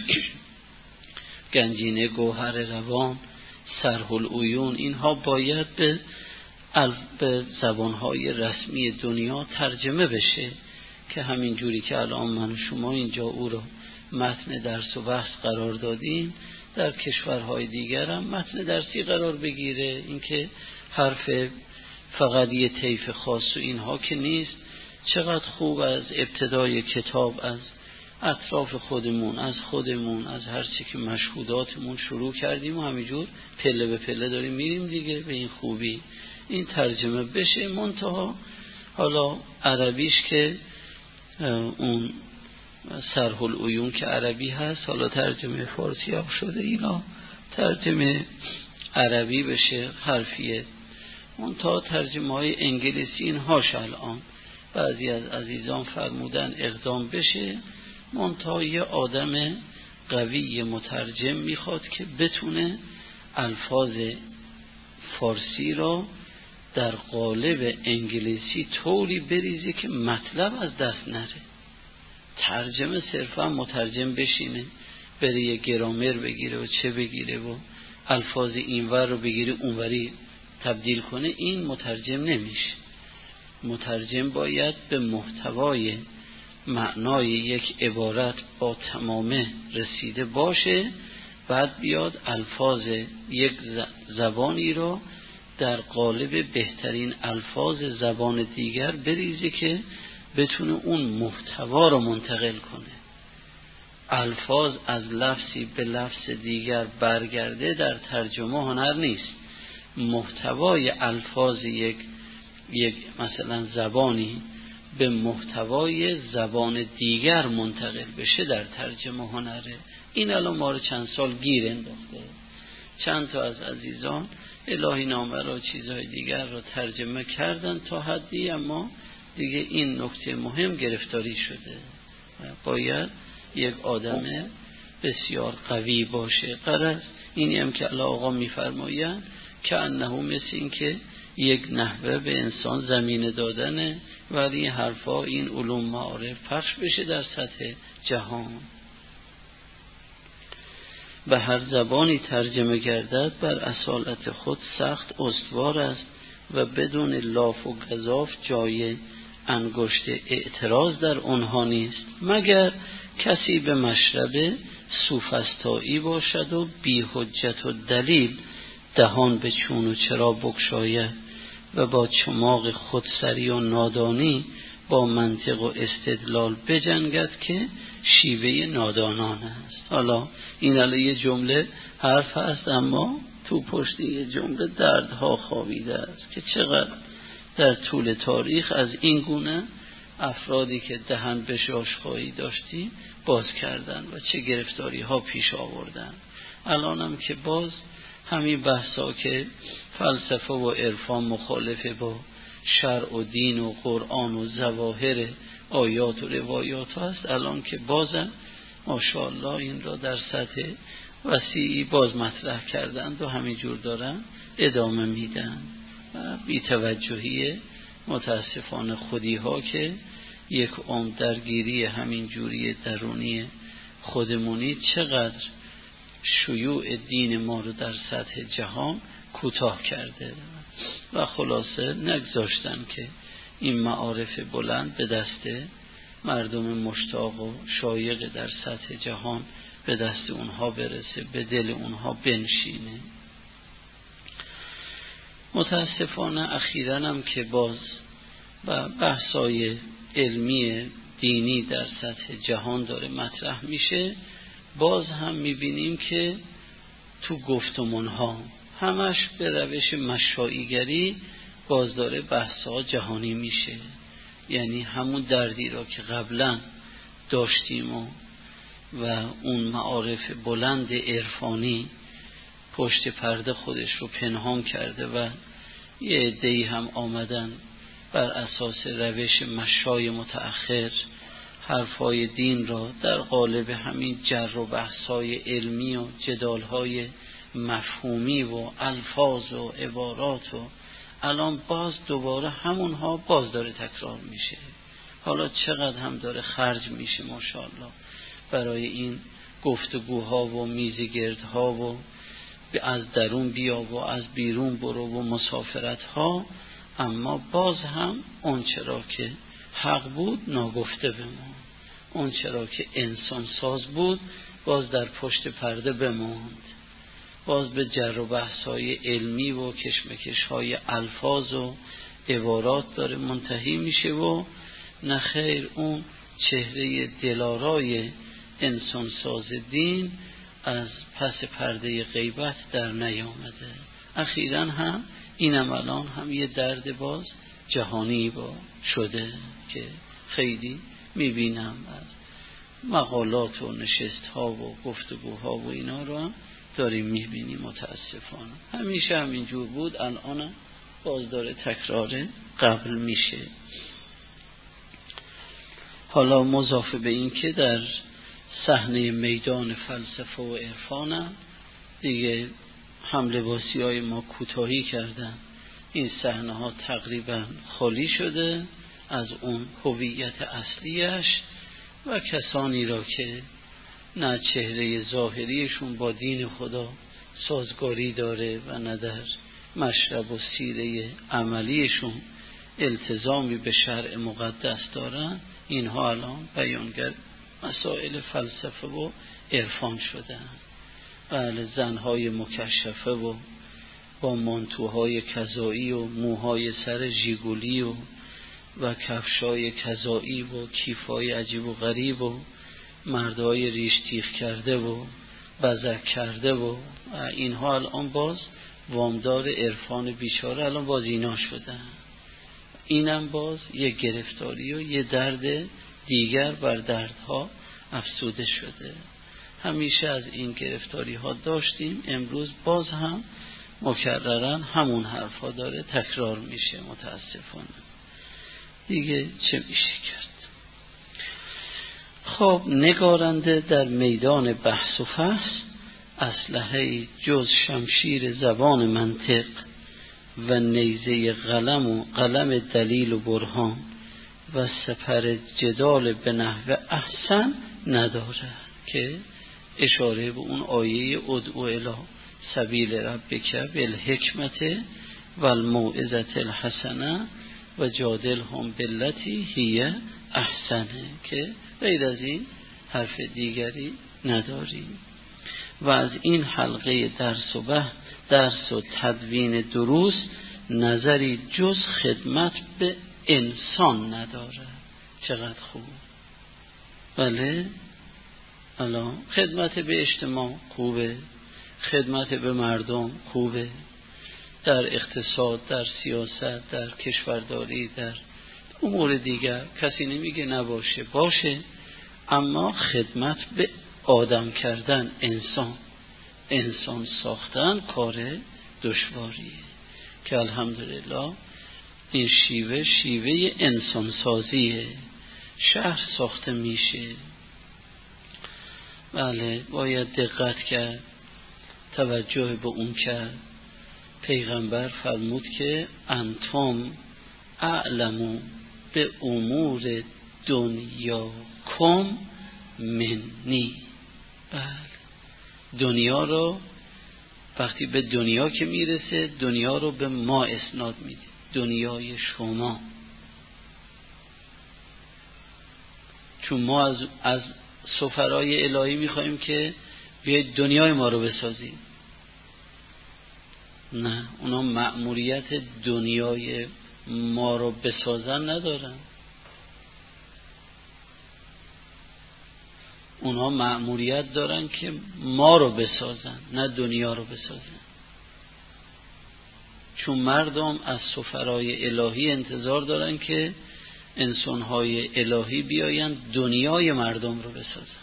گنجینه گوهر روان، سرح العیون، اینها باید به زبانهای رسمی دنیا ترجمه بشه که همین جوری که الان من و شما اینجا او رو متن درس و بحث قرار دادیم، در کشورهای دیگر هم متن درسی قرار بگیره. اینکه حرف فقط یه طیف خاص و اینها که نیست. چقدر خوب از ابتدای کتاب از اطراف خودمون، از خودمون، از هر چی که مشهوداتمون شروع کردیم و همینجور پله به پله داریم میریم دیگه. به این خوبی این ترجمه بشه. منتها حالا عربیش که اون سرح العیون که عربی هست، حالا ترجمه فارسی هم شده، اینا ترجمه عربی بشه حرفیه. منتها ترجمه های انگلیسی اینهاش الان بعضی از عزیزان فرمودن اقدام بشه. منتها یه آدم قوی مترجم میخواد که بتونه الفاظ فارسی را در قالب انگلیسی طوری بریزه که مطلب از دست نره. ترجمه صرفا مترجم بشینه بره یه گرامر بگیره و چه بگیره و الفاظ اینور رو بگیره اونوری تبدیل کنه، این مترجم نمیشه. مترجم باید به محتوای معنای یک عبارت با تمامه رسیده باشه، بعد بیاد الفاظ یک زبانی رو در قالب بهترین الفاظ زبان دیگر بریزه که بتونه اون محتوا رو منتقل کنه. الفاظ از لفظی به لفظ دیگر برگرده در ترجمه هنر نیست. محتوای الفاظ یک مثلا زبانی به محتوای زبان دیگر منتقل بشه در ترجمه هنره. این الان ما رو چند سال گیر انداخته. چند تا از عزیزان الهی نامه را چیزهای دیگر را ترجمه کردن تا حدی، اما دیگه این نکته مهم گرفتاری شده. باید یک آدم بسیار قوی باشه. غرض اینی هم که الله آقا میفرماید که انه مثل این که یک نحوه به انسان زمینه دادنه، ولی حرفا این علوم معارف پخش بشه در سطح جهان. به هر زبانی ترجمه گردد بر اصالت خود سخت استوار است و بدون لاف و گزاف جای انگشت اعتراض در آنها نیست، مگر کسی به مشرب سوفسطایی باشد و بی حجت و دلیل دهان به چون و چرا بگشاید و با چماق خودسری و نادانی با منطق و استدلال بجنگد که شیوه نادانان است. حالا این الان یه جمله حرف هست، اما تو پشت یه جمله دردها خوابیده است که چقدر در طول تاریخ از این گونه افرادی که دهن به شاشخایی داشتی باز کردن و چه گرفتاری ها پیش آوردن. الان هم که باز همین بحثا که فلسفه و عرفان مخالفه با شرع و دین و قرآن و ظواهر آیات و روایات هست، الان که بازم ماشاءالله این را در سطح وسیعی باز مطرح کردند و همینجور دارن ادامه میدن. و بی‌توجهی متاسفانه خودی ها که یک عمر درگیری همین جوری درونی خودمونی چقدر شیوع دین ما رو در سطح جهان کوتاه کرده و خلاصه نگذاشتن که این معارف بلند به دست مردم مشتاق و شایق در سطح جهان به دست اونها برسه، به دل اونها بنشینه. متاسفانه اخیراً هم که باز و بحثای علمی دینی در سطح جهان داره مطرح میشه، باز هم میبینیم که تو گفتمانها همش به روش مشایع‌گری باز داره بحثا جهانی میشه. یعنی همون دردی را که قبلا داشتیم و اون معارف بلند عرفانی پشت پرده خودش رو پنهان کرده و یه عده‌ای هم آمدن بر اساس روش مشای متأخر حرفای دین را در قالب همین جر و بحثای علمی و جدالهای مفهومی و الفاظ و عبارات و الان باز دوباره همونها باز داره تکرار میشه. حالا چقدر هم داره خرج میشه ماشاءالله برای این گفتگوها و میزگردها و از درون بیا و از بیرون برو و مسافرتها، اما باز هم اون چرا که حق بود ناگفته بمون، اون چرا که انسان ساز بود باز در پشت پرده بموند، باز به جر و بحث‌های علمی و کشمکش‌های الفاظ و عبارات داره منتهی میشه و نه خیر اون چهره دلارای انسانساز دین از پس پرده غیبت در نیامده. اخیراً هم اینم الان هم یه درد باز جهانی با شده که خیلی میبینم از مقالات و نشست ها و گفتگوها و اینا رو هم داریم میبینیم. متاسفانه همیشه همینجور بود، الان باز داره تکرار قبل میشه. حالا مضافه به این که در صحنه میدان فلسفه و عرفان دیگه هم لباسی های ما کوتاهی کردن، این صحنه ها تقریبا خالی شده از اون هویت اصلیش و کسانی را که نه چهره ظاهریشون با دین خدا سازگاری داره و نه در مشرب و سیره عملیشون التزامی به شرع مقدس دارن، اینها الان بیانگر مسائل فلسفه و عرفان شدن. بله، زنهای مکشفه و با مانتوهای کذایی و موهای سر ژیگولی و کفشای کذایی و کیفای عجیب و غریب و مردهای ریش تیغ کرده و بزک کرده و اینها الان باز وامدار عرفان بیچاره الان باز اینا شدن. اینم باز یه گرفتاری و یه درد دیگر بر دردها افزوده شده. همیشه از این گرفتاری ها داشتیم، امروز باز هم مکررن همون حرفا داره تکرار میشه. متاسفانه دیگه چه میشه کرد؟ خب، نگارنده در میدان بحث و فحص اسلحه جز شمشیر زبان منطق و نیزه قلم دلیل و برهان و سپر جدال به نحو احسن نداره، که اشاره به اون آیه ادعو الی سبیل ربک بالحکمت و الموعظة الحسنه و جادلهم بالتی هی احسنه، که غیر از این حرف دیگری نداریم. و از این حلقه درس و تدوین دروس نظری جز خدمت به انسان نداره. چقدر خوب. بله، الان خدمت به اجتماع خوبه، خدمت به مردم خوبه، در اقتصاد، در سیاست، در کشورداری، در امور دیگر کسی نمیگه نباشه، باشه، اما خدمت به آدم کردن، انسان ساختن کار دشواریه که الحمدلله این شیوه انسان سازیه. شهر ساخته میشه، بله، باید دقت کرد، توجه به اون کرد. پیغمبر فرمود که انتم اعلمو به امور دنیاکم منی. بله، دنیا رو وقتی به دنیا که میرسه، دنیا رو به ما اسناد میده، دنیای شما. چون ما از سفرای الهی میخوایم که بیاید دنیای ما رو بسازید. نه، اونا مأموریت دنیای ما رو بسازن ندارن، اونها مأموریت دارن که ما رو بسازن، نه دنیا رو بسازن. چون مردم از سفرای الهی انتظار دارن که انسانهای الهی بیاین دنیای مردم رو بسازن،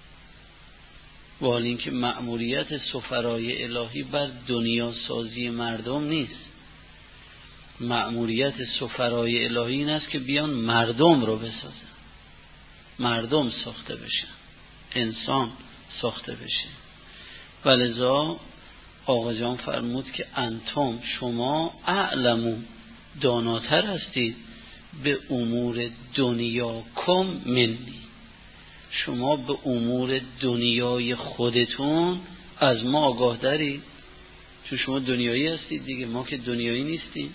و حال این که مأموریت سفرای الهی بر دنیا سازی مردم نیست. مأموریت سفرای الهی این است که بیان مردم رو بسازن، مردم ساخته بشن، انسان ساخته بشه. ولذا آقا جان فرمود که انتم، شما، اعلمو، داناتر هستید، به امور دنیاکم منی، شما به امور دنیای خودتون از ما آگاه دارید. چون شما دنیایی هستید دیگه، ما که دنیایی نیستیم.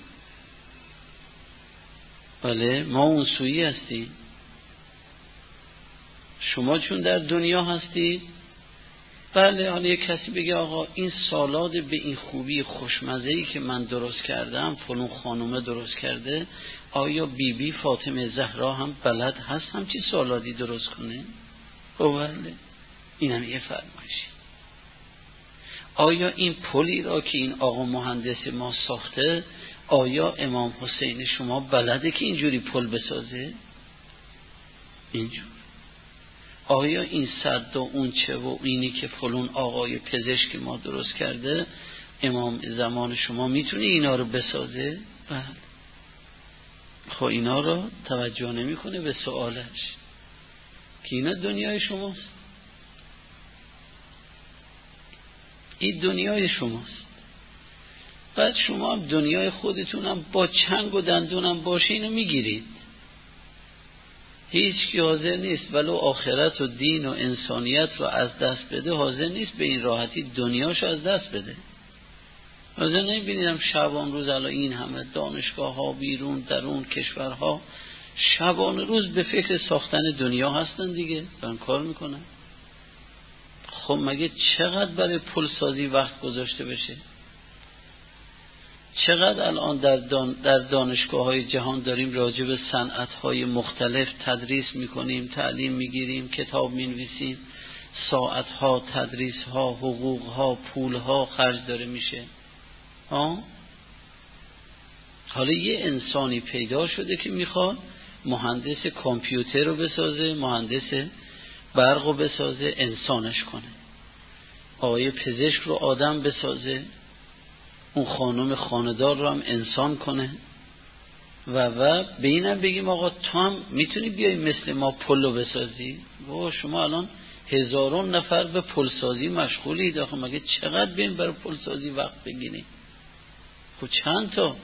بله، ما اون سویی هستیم. شما چون در دنیا هستید بله، حالا یک کسی بگه آقا این سالاد به این خوبی خوشمزه‌ای که من درست کردم فلان خانومه درست کرده، آیا بی فاطمه زهرا هم بلد هست همچی سالادی درست کنه؟ بله، اینم یه فرمایشی. آیا این پلی را که این آقا مهندس ما ساخته، آیا امام حسین شما بلده که اینجوری پل بسازه؟ اینجور. آیا این سد و اون چه و اینی که فلان آقای پزشک ما درست کرده، امام زمان شما میتونه اینا رو بسازه؟ بله. خب اینا رو توجه نمیکنه به سوالش که اینا دنیای شماست، این دنیای شماست. بعد شما هم دنیای خودتونم با چنگ و دندونم باشه اینو میگیرید. هیچ کی حاضر نیست ولو آخرت و دین و انسانیت رو از دست بده، حاضر نیست به این راحتی دنیاشو از دست بده. حاضر نمیبینیدم شبان روز الان این همه دانشگاه ها بیرون درون کشورها شبان روز به فکر ساختن دنیا هستن دیگه، دارن کار میکنن. خب مگه چقدر برای پل سازی وقت گذاشته بشه؟ چقدر الان در دانشگاه های جهان داریم راجع به صنعت های مختلف تدریس میکنیم، تعلیم میگیریم، کتاب مینویسیم، ساعت ها، تدریس ها، حقوق ها، پول ها خرج داره میشه. حالا یه انسانی پیدا شده که میخواد مهندس کامپیوتر رو بسازه، مهندس برق رو بسازه، انسانش کنه. آقای پزشک رو آدم بسازه، اون خانم خاندار رو هم انسان کنه و به اینم بگیم آقا تو هم میتونی بیای مثل ما پل رو بسازی. شما الان هزاران نفر به پل سازی مشغولید، آخه مگه چقدر بیم برای پل سازی وقت بگیرید؟ خب چند تا؟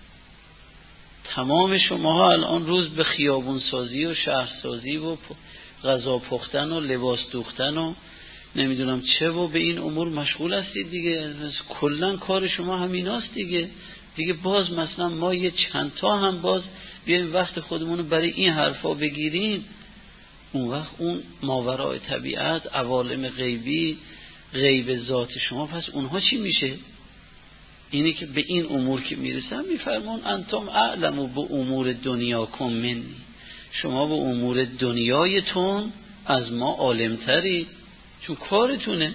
تمام شماها الان روز به خیابون سازی و شهر سازی و غذا پختن و لباس دوختن و نمیدونم چه و به این امور مشغول هستید دیگه. کلن کار شما همیناست دیگه باز مثلا ما یه چند تا هم باز بیایم وقت خودمونو برای این حرفا بگیریم، اون وقت اون ماورای طبیعت، عوالم غیبی، غیب ذات شما، پس اونها چی میشه؟ اینی که به این امور که میرسن میفرمون انتم اعلمو به امور دنیاکم منی، شما به امور دنیایتون از ما عالمتری، چون کارتونه.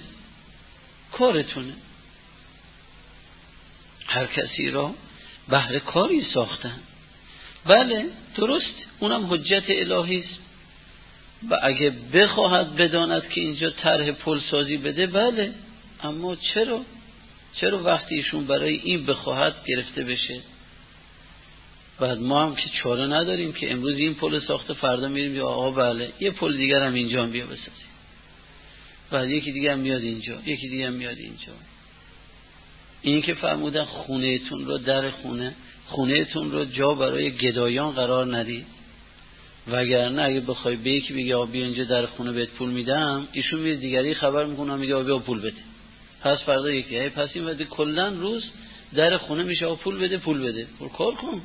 هر کسی را بهر کاری ساختن. بله درست، اونم حجت الهی است و اگه بخواهد بداند که اینجا طرح پل سازی بده، بله، اما چرا وقتی ایشون برای این بخواهد گرفته بشه؟ بعد ما هم که چاره نداریم که امروز این پل ساخته، فردا میریم یا آقا بله یه پل دیگر هم اینجا بیا بسازیم، بعد یکی دیگه هم میاد اینجا، یکی دیگه هم میاد اینجا. این که فرمودن خونه‌تون رو، در خونه‌تون رو جا برای گدایان قرار ندید، وگرنه اگه بخوای به یکی بگی آقا بیا اینجا در خونه بهت پول میدم، ایشون میاد دیگری خبر میکنه میگه آقا بیا پول بده، پس فردا یکی، پس این وقت کلا روز در خونه میشه آقا پول بده کار کن.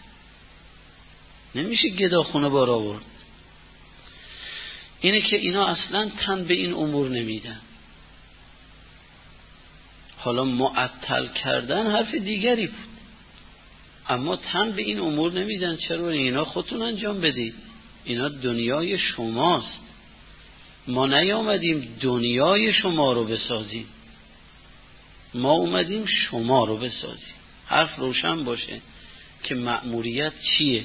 نمیشه گدا خونه بار آورد. اینه که اینا اصلا تن به این امور نمیدن. حالا معطل کردن حرف دیگری بود، اما تن به این امور نمیدن. چرا؟ اینا خودتون انجام بدید، اینا دنیای شماست، ما نیامدیم دنیای شما رو بسازیم، ما اومدیم شما رو بسازیم. حرف روشن باشه که مأموریت چیه.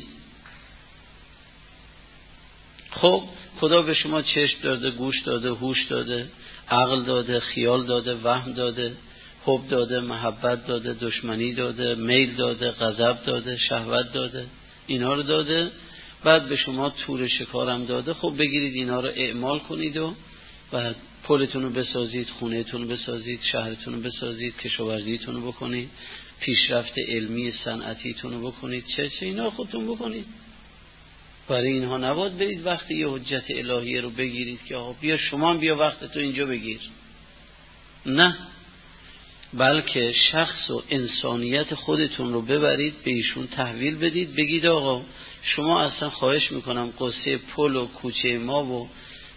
خب خدا به شما چشم داده، گوش داده، هوش داده، عقل داده، خیال داده، وهم داده، حب داده، محبت داده، دشمنی داده، میل داده، غضب داده، شهوت داده، اینا رو داده. بعد به شما تور شکارم داده. خب بگیرید اینا رو اعمال کنید و بعد پلتون رو بسازید، خونهتون رو بسازید، شهرتون رو بسازید، کشاورزیتون رو بکنید، پیشرفت علمی صنعتیتون رو بکنید، چه اینا خودتون بکنید. برای اینها نباید برید وقتی یه حجت الهیه رو بگیرید که آقا بیا شما بیا وقت تو اینجا بگیر. نه، بلکه شخص و انسانیت خودتون رو ببرید به ایشون تحویل بدید، بگید آقا شما اصلا خواهش میکنم قصه پل و کوچه ما و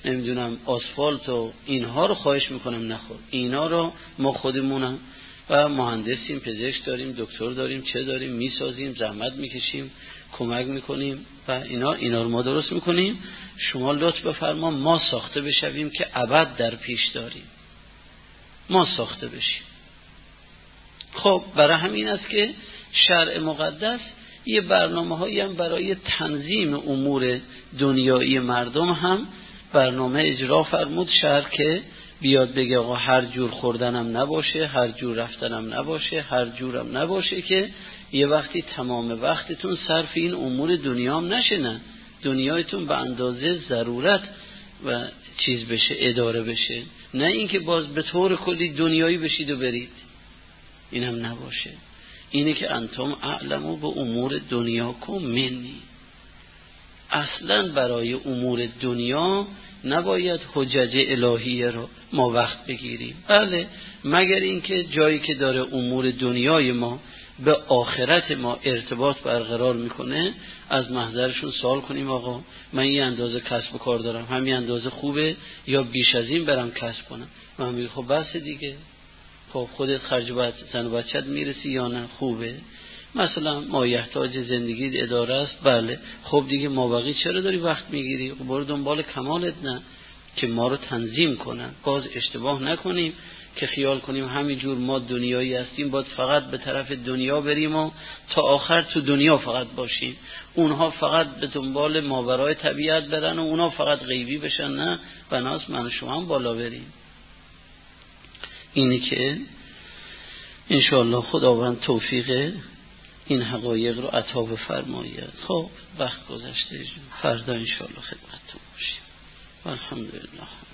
نمیدونم آسفالت و اینها رو خواهش میکنم نخور. اینا رو ما خودمونم و مهندسیم، پزشک داریم، دکتر داریم، چه داریم، میسازیم، زحمت میکشیم، کمک میکنیم و اینا رو ما درست میکنیم. شما لطف بفرما ما ساخته بشویم که ابد در پیش داریم، ما ساخته بشیم. خب برای همین است که شرع مقدس یه برنامه‌هایی هم برای تنظیم امور دنیایی مردم هم برنامه اجرا فرمود. شرع که بیاد بگه آقا هر جور خوردنم نباشه، هر جور رفتنم نباشه، هر جورم نباشه، که یه وقتی تمام وقتتون صرف این امور دنیام نشه، نه دنیایتون به اندازه ضرورت و چیز بشه، اداره بشه، نه اینکه باز به طور کلی دنیایی بشید و برید. اینم نباشه. اینه که انتم اعلمو به امور دنیاکم منی. اصلا برای امور دنیا نباید حجج الهیه رو ما وقت بگیریم. بله مگر اینکه جایی که داره امور دنیای ما به آخرت ما ارتباط برقرار میکنه، از محضرشون سوال کنیم آقا من این اندازه کسب و کار دارم، همین اندازه خوبه یا بیش از این برم کسب کنم؟ من میگم خب بس دیگه، خب خودت خرج زن و بچت میرسی یا نه؟ خوبه. مثلا مایحتاج زندگی اداره است، بله خب دیگه مابقی چرا داری وقت میگیری؟ خب برو دنبال کمالت، نه که ما رو تنظیم کنن. باز اشتباه نکنیم که خیال کنیم همینجور ما دنیایی هستیم باید فقط به طرف دنیا بریم و تا آخر تو دنیا فقط باشیم، اونها فقط به دنبال ماورای طبیعت برن و اونها فقط غیبی بشن. نه، بناس من و شما هم بالا بریم. اینی که انشاءالله خداوند توفیق این حقایق رو عطا بفرماید. خب وقت گذشته، فردا انشاءالله خدمتتون باشیم. الحمدلله.